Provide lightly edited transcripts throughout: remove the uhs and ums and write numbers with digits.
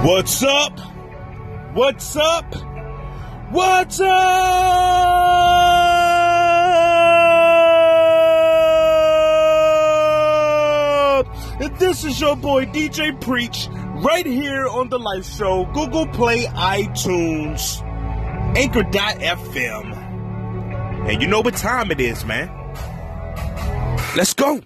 What's up? What's up? What's up? And this is your boy DJ Preach right here on The Life Show, Google Play, iTunes, Anchor.fm. And you know what time it is, man. Let's go.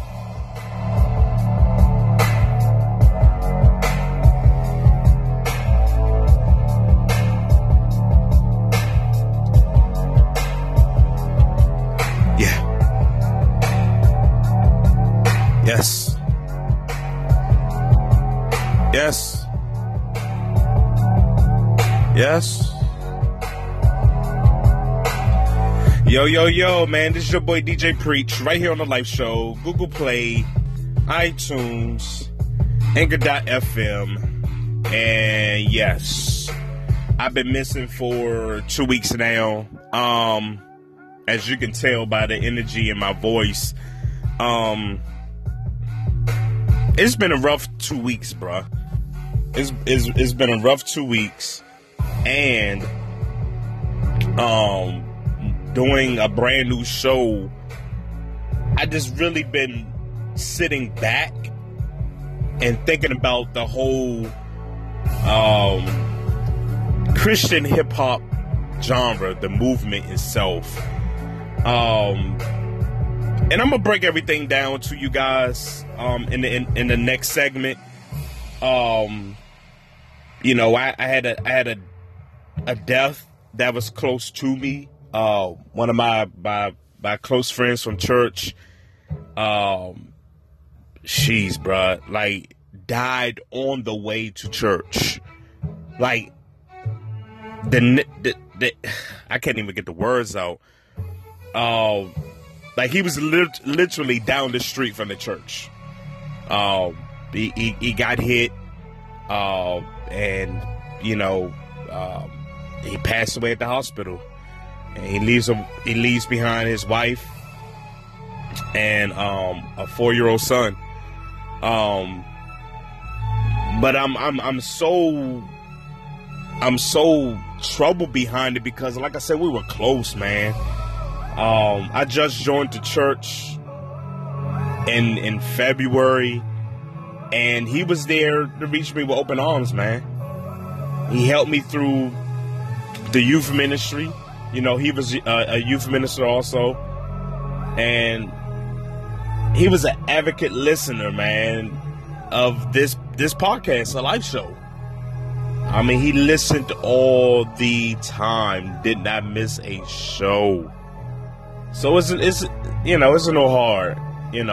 Yes. Yes. Yes. Yo, man. This is your boy DJ Preach right here on The Life Show, Google Play, iTunes, Anchor.fm. And yes, I've been missing for 2 weeks now. As you can tell by the energy in my voice, it's been a rough 2 weeks, bruh. It's been a rough 2 weeks, and doing a brand new show, I just really been sitting back and thinking about the whole Christian hip hop genre, the movement itself. And I'm gonna break everything down to you guys in the next segment. You know, I had a death that was close to me. One of my close friends from church. She's bruh, like, died on the way to church. Like the I can't even get the words out. Like, he was literally down the street from the church. He got hit, and you know, he passed away at the hospital. And he leaves behind his wife and a 4-year-old son. But I'm so troubled behind it because, like I said, we were close, man. I just joined the church in February, and he was there to reach me with open arms, man. He helped me through the youth ministry. You know, he was a youth minister also, and he was an advocate listener, man, of this podcast, a live show. I mean, he listened all the time, did not miss a show. So it's no hard, and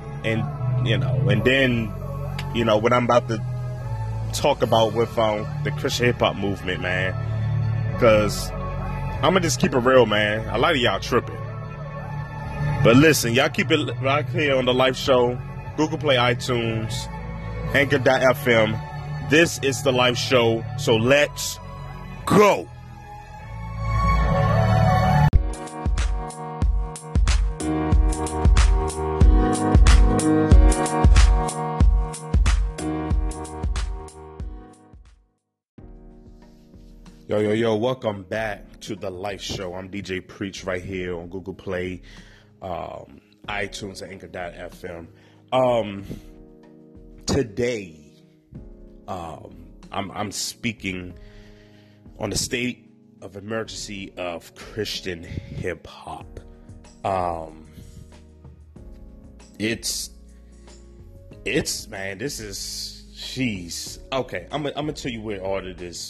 then, what I'm about to talk about with the Christian hip hop movement, man, because I'm gonna just keep it real, man. A lot of y'all tripping, but listen, y'all keep it right here on The Life Show, Google Play, iTunes, Anchor.fm. This is The Life Show, so let's go. Yo, welcome back to The Life Show. I'm DJ Preach right here on Google Play, iTunes, and Anchor.fm. Today, I'm speaking on the state of emergency of Christian hip hop. It's man, this is, jeez. Okay, I'm gonna tell you where all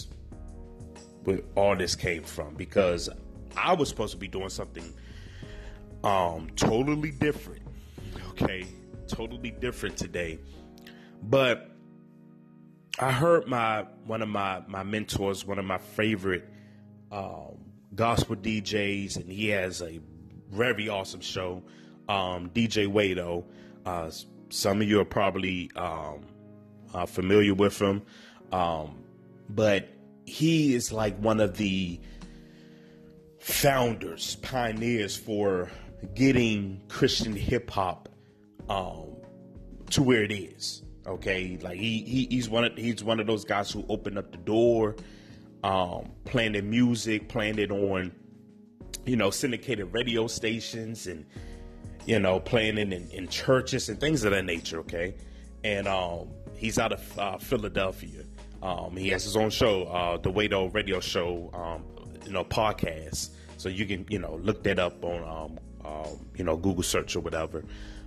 this came from, because I was supposed to be doing something totally different. Okay, totally different today. But I heard one of my mentors, one of my favorite gospel DJs, and he has a very awesome show, DJ Wado. Some of you are probably familiar with him, but he is like one of the founders, pioneers for getting Christian hip hop to where it is. Okay, like he's one of those guys who opened up the door, playing their music, playing it on, syndicated radio stations, and playing it in churches and things of that nature. Okay, and he's out of Philadelphia. He has his own show, the Wado Radio Show, podcast. So you can look that up on Google search or whatever.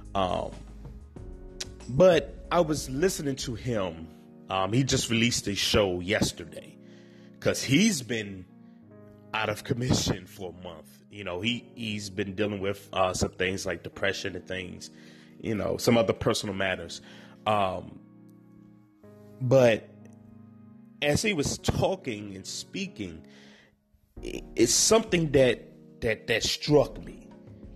But I was listening to him. He just released a show yesterday because he's been out of commission for a month. He's been dealing with some things like depression and things, some other personal matters. But as he was talking and speaking, it's something that struck me,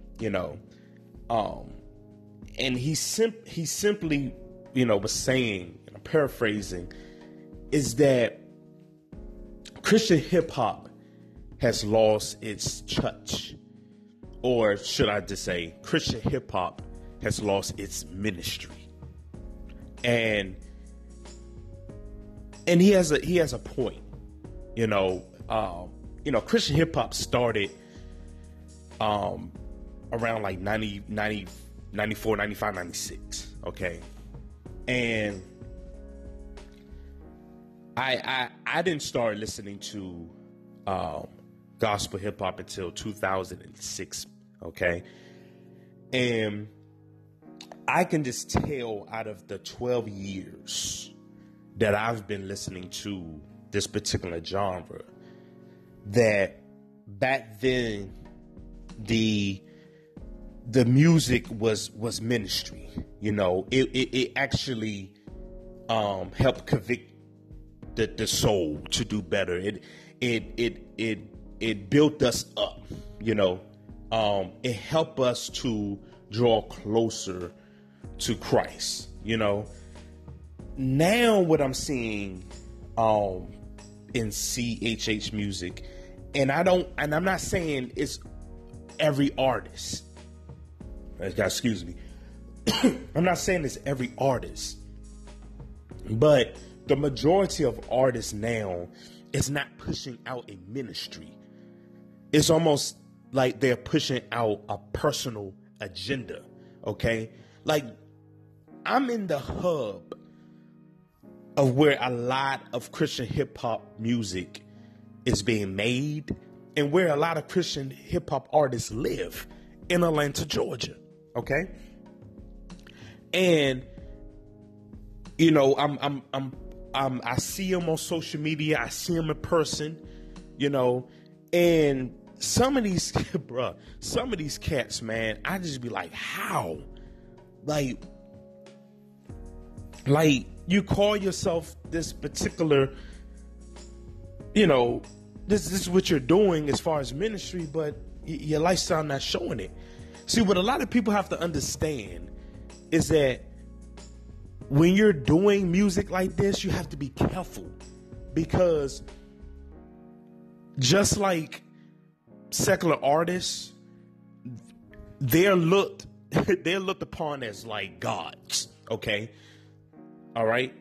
and he simply, was saying, and I'm paraphrasing, is that Christian hip hop has lost its touch, or should I just say, Christian hip hop has lost its ministry, and he has a point, Christian hip hop started around like 94, 95, 96. Okay. And I didn't start listening to gospel hip hop until 2006. Okay. And I can just tell out of the 12 years that I've been listening to this particular genre that back then the music was ministry. It actually helped convict the soul to do better. It built us up. It helped us to draw closer to Christ. Now what I'm seeing in CHH music, and I'm not saying it's every artist. Excuse me. I'm not saying it's every artist, but the majority of artists now is not pushing out a ministry. It's almost like they're pushing out a personal agenda. Okay. Like, I'm in the hub of where a lot of Christian hip hop music is being made and where a lot of Christian hip hop artists live in Atlanta, Georgia. Okay. And, I see them on social media. I see them in person, and some of these cats, man, I just be like, how? Like you call yourself this particular, this is what you're doing as far as ministry, but your lifestyle not showing it. See, what a lot of people have to understand is that when you're doing music like this, you have to be careful, because just like secular artists, they're looked upon as like gods. Okay. All right.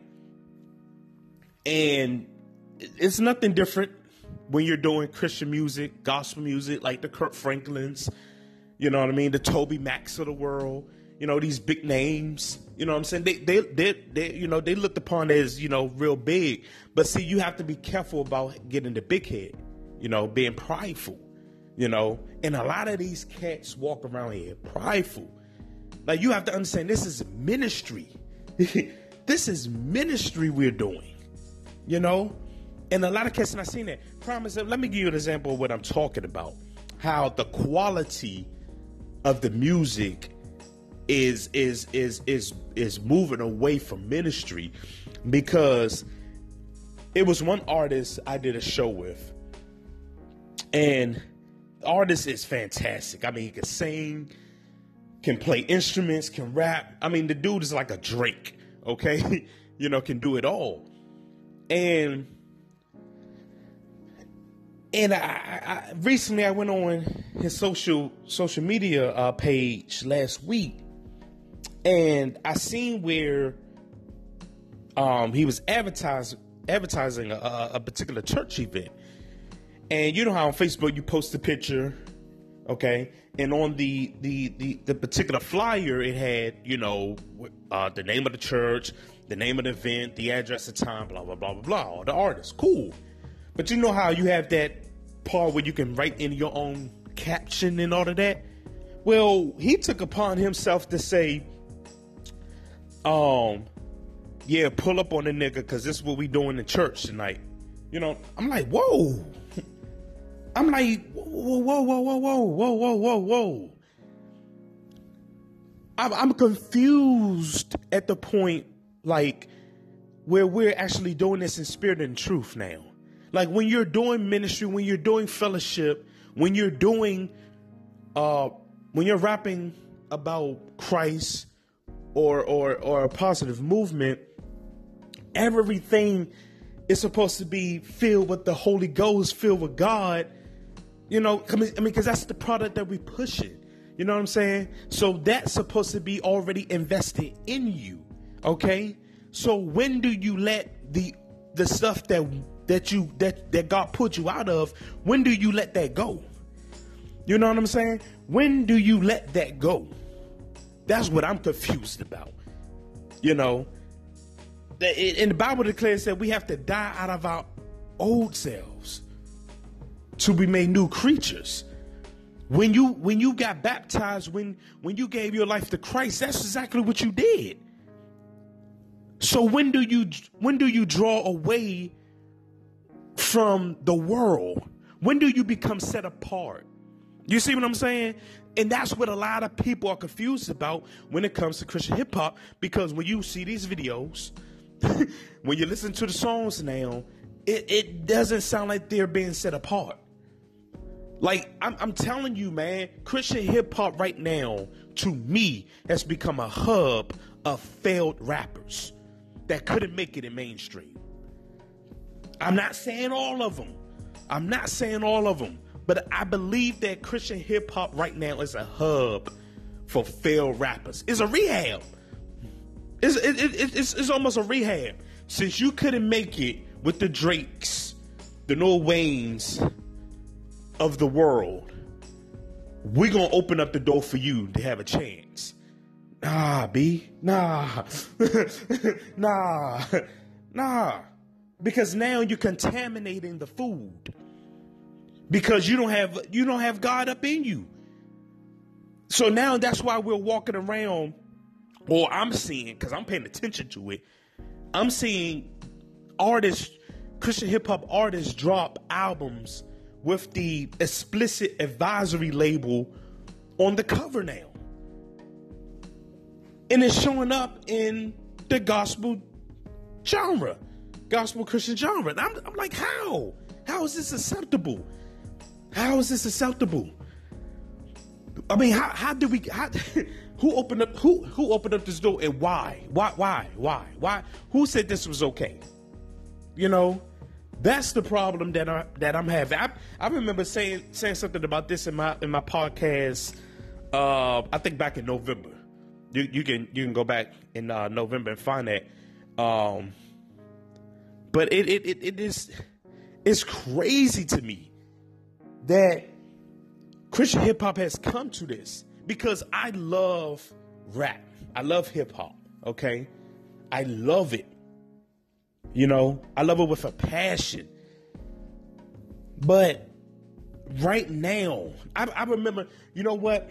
And it's nothing different when you're doing Christian music, gospel music, like the Kirk Franklins, you know what I mean? The Toby Macs of the world, these big names, you know what I'm saying? They looked upon as, real big. But see, you have to be careful about getting the big head, being prideful, and a lot of these cats walk around here prideful. Like, you have to understand, this is ministry. This is ministry we're doing, and a lot of cats, and I seen that. Promise. Let me give you an example of what I'm talking about. How the quality of the music is moving away from ministry, because it was one artist I did a show with, and the artist is fantastic. I mean, he can sing, can play instruments, can rap. I mean, the dude is like a Drake, okay? Can do it all. And I recently I went on his social media page last week, and I seen where he was advertising a particular church event. And you know how on Facebook you post a picture, okay? And on the particular flyer, it had, you know, the name of the church, the name of the event, the address, the time, blah, blah, blah, blah, blah, or the artist. Cool. But you know how you have that part where you can write in your own caption and all of that? Well, he took upon himself to say, yeah, pull up on the nigga, because this is what we doing in church tonight. You know, I'm like, whoa. I'm like, whoa. I'm confused at the point, like, where we're actually doing this in spirit and truth now. Like, when you're doing ministry, when you're doing fellowship, when you're doing, when you're rapping about Christ or a positive movement, everything is supposed to be filled with the Holy Ghost, filled with God. You know, I mean, because that's the product that we pushing. You know what I'm saying? So that's supposed to be already invested in you. Okay. So when do you let the stuff that God put you out of, when do you let that go? You know what I'm saying? When do you let that go? That's what I'm confused about. You know, and the Bible declares that we have to die out of our old selves to be made new creatures. When you got baptized, when you gave your life to Christ, that's exactly what you did. So when do you draw away from the world? When do you become set apart? You see what I'm saying? And that's what a lot of people are confused about when it comes to Christian hip hop, because when you see these videos, when you listen to the songs now, it doesn't sound like they're being set apart. Like, I'm telling you, man, Christian hip hop right now, to me, has become a hub of failed rappers that couldn't make it in mainstream. I'm not saying all of them. But I believe that Christian hip hop right now is a hub for failed rappers. It's a rehab. It's almost a rehab. Since you couldn't make it with the Drakes, the Lil Waynes of the world, we're going to open up the door for you to have a chance. Nah, B. Nah. Nah. Because now you're contaminating the food. Because you don't have God up in you. So now that's why we're walking around, or I'm seeing, because I'm paying attention to it, I'm seeing artists, Christian hip hop artists, drop albums with the explicit advisory label on the cover now. And it's showing up in the gospel genre, gospel Christian genre. And I'm like, how? How is this acceptable? How is this acceptable? I mean, who opened up this door, and why? Why? Who said this was okay? You know, that's the problem that I'm having. I remember saying something about this in my podcast. I think back in November. You can go back in November and find that. But it's crazy to me that Christian hip hop has come to this, because I love rap. I love hip hop. Okay. I love it. You know, I love it with a passion. But right now, I remember, you know what?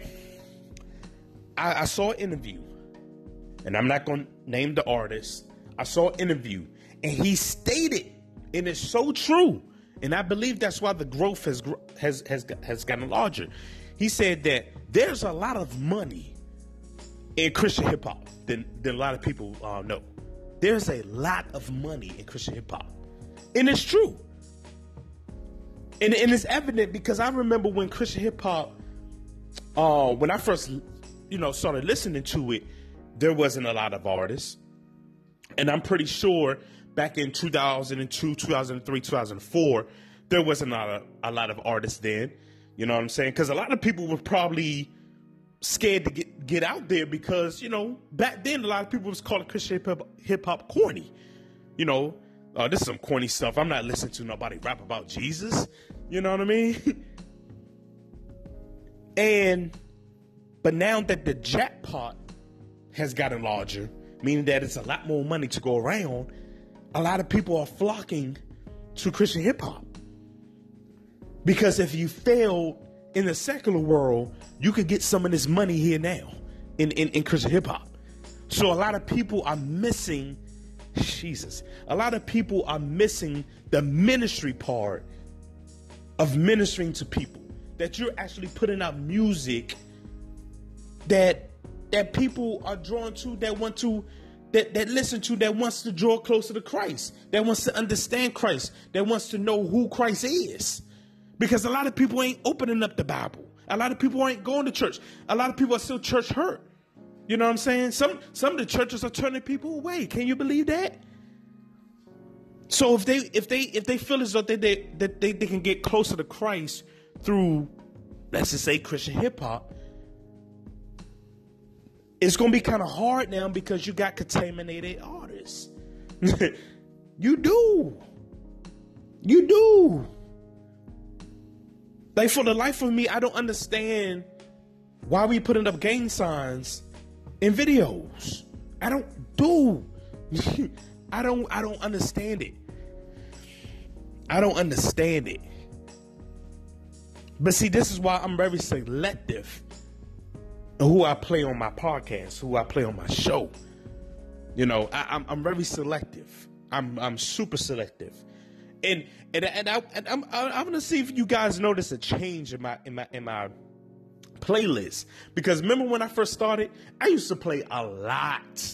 I saw an interview, and I'm not going to name the artist. I saw an interview, and he stated, and it's so true, and I believe that's why the growth has gotten larger. He said that there's a lot of money in Christian hip hop than a lot of people know. There's a lot of money in Christian hip hop, and it's true. And it's evident, because I remember when Christian hip hop, when I first, started listening to it, there wasn't a lot of artists. And I'm pretty sure back in 2002, 2003, 2004, there wasn't a lot of artists then. You know what I'm saying? Because a lot of people were probably scared to get out there, because, back then a lot of people was calling Christian hip hop corny. This is some corny stuff. I'm not listening to nobody rap about Jesus. You know what I mean? But now that the jackpot has gotten larger, meaning that it's a lot more money to go around, a lot of people are flocking to Christian hip hop. Because if you fail in the secular world, you could get some of this money here now in Christian hip hop. So a lot of people are missing a lot of people are missing the ministry part of ministering to people. That you're actually putting out music that people are drawn to, that listen to, that wants to draw closer to Christ, that wants to understand Christ, that wants to know who Christ is. Because a lot of people ain't opening up the Bible. A lot of people ain't going to church. A lot of people are still church hurt. You know what I'm saying? Some of the churches are turning people away. Can you believe that? So if they feel as though they can get closer to Christ through, let's just say, Christian hip hop, it's going to be kind of hard now because you got contaminated artists. You do. Like, for the life of me, I don't understand why we putting up gang signs in videos. I don't understand it. I don't understand it. But see, this is why I'm very selective in who I play on my podcast, who I play on my show. I'm very selective. I'm super selective. And I'm gonna see if you guys notice a change in my playlist. Because remember when I first started, I used to play a lot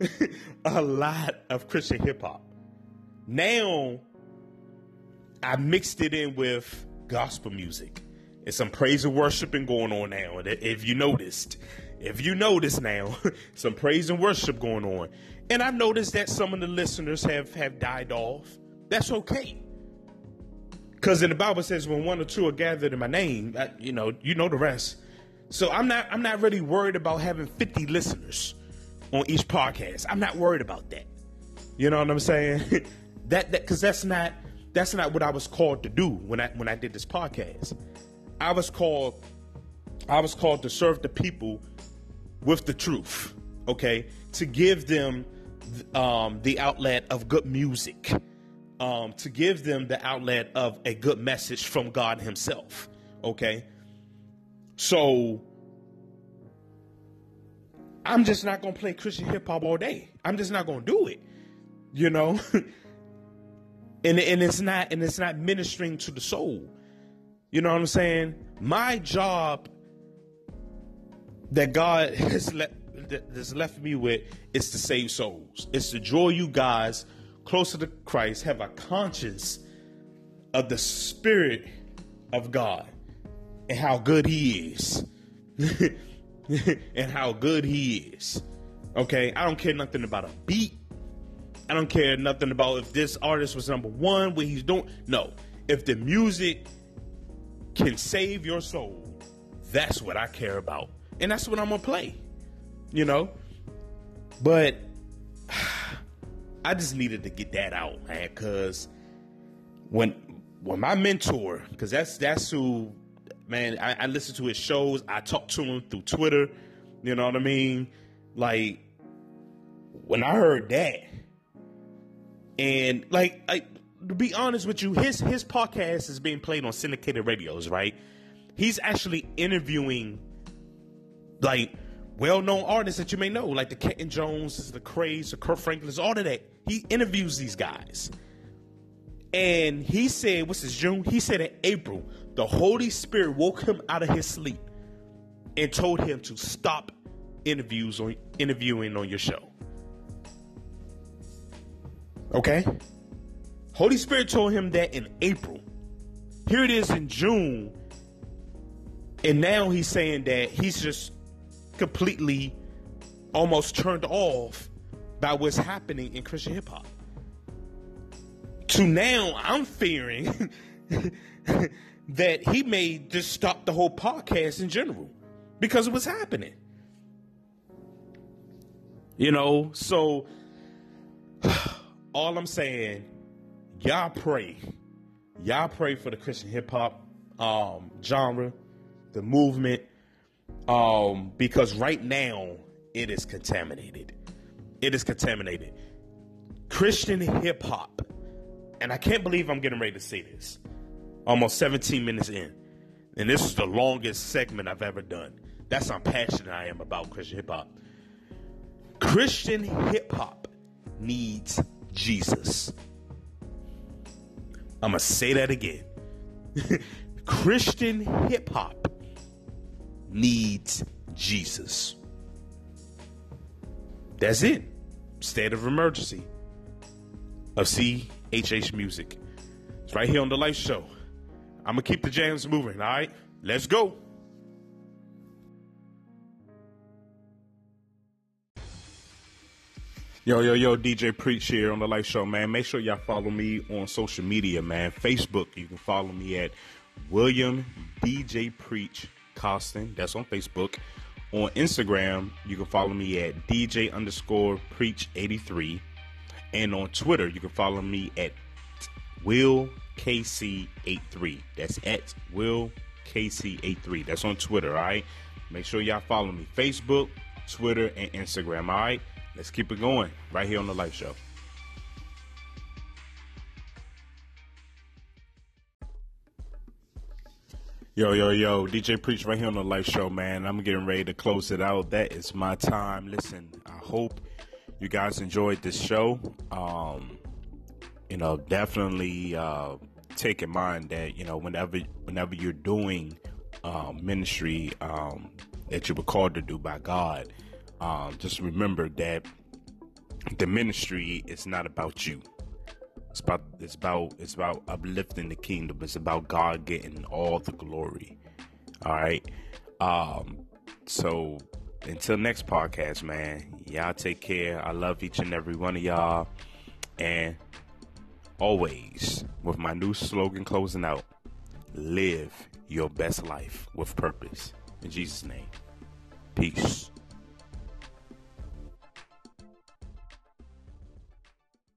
of Christian hip hop. Now I mixed it in with gospel music. It's some praise and worshiping going on now. If you noticed now, some praise and worship going on. And I've noticed that some of the listeners have died off. That's okay. Because in the Bible says when one or two are gathered in my name, you know the rest. So I'm not really worried about having 50 listeners on each podcast. I'm not worried about that. You know what I'm saying? Because that's not what I was called to do when I did this podcast. I was called to serve the people with the truth, okay? To give them the outlet of good music, to give them the outlet of a good message from God himself, okay? So I'm just not going to play Christian hip hop all day. I'm just not going to do it, you know? and it's not ministering to the soul. You know what I'm saying? My job that God has left me with is to save souls. It's to draw you guys closer to Christ, have a conscience of the Spirit of God and how good he is. And how good he is. Okay? I don't care nothing about a beat. I don't care nothing about if this artist was number one, what he's doing. No. If the music can save your soul, that's what I care about. And that's what I'm going to play. You know? But I just needed to get that out, man. Because when my mentor, because that's who, man, I listen to his shows. I talk to him through Twitter. You know what I mean? Like, when I heard that, and like to be honest with you, his podcast is being played on syndicated radios, right? He's actually interviewing like well-known artists that you may know, like the Kenton Jones, the Craze, the Kurt Franklins, all of that. He interviews these guys. And he said, what's this, June? He said in April, the Holy Spirit woke him out of his sleep and told him to stop interviewing on your show. Okay? Holy Spirit told him that in April. Here it is in June. And now he's saying that he's just completely almost turned off by what's happening in Christian hip hop. To now, I'm fearing that he may just stop the whole podcast in general because of what's happening. You know, so all I'm saying, y'all pray. Y'all pray for the Christian hip hop genre, the movement, because right now it is contaminated. It is contaminated. Christian hip hop, and I can't believe I'm getting ready to say this. Almost 17 minutes in, and this is the longest segment I've ever done. That's how passionate I am about Christian hip hop. Christian hip hop needs Jesus. I'm going to say that again. Christian hip hop needs Jesus. That's it. State of emergency of CHH Music. It's right here on The Life Show. I'm going to keep the jams moving, all right? Let's go. Yo, DJ Preach here on The Life Show, man. Make sure y'all follow me on social media, man. Facebook, you can follow me at William DJ Preach Costin. That's on Facebook. On Instagram, you can follow me at DJ_Preach83. And on Twitter, you can follow me at WillKC83. That's at WillKC83. That's on Twitter, all right? Make sure y'all follow me. Facebook, Twitter, and Instagram, all right? Let's keep it going right here on The Life Show. Yo, DJ Preach right here on The Life Show, man. I'm getting ready to close it out. That is my time. Listen, I hope you guys enjoyed this show. Definitely take in mind that, whenever you're doing ministry that you were called to do by God, just remember that the ministry is not about you. It's about uplifting the kingdom. It's about God getting all the glory. All right. So until next podcast, man, y'all take care. I love each and every one of y'all. And always, with my new slogan closing out, live your best life with purpose. In Jesus' name. Peace.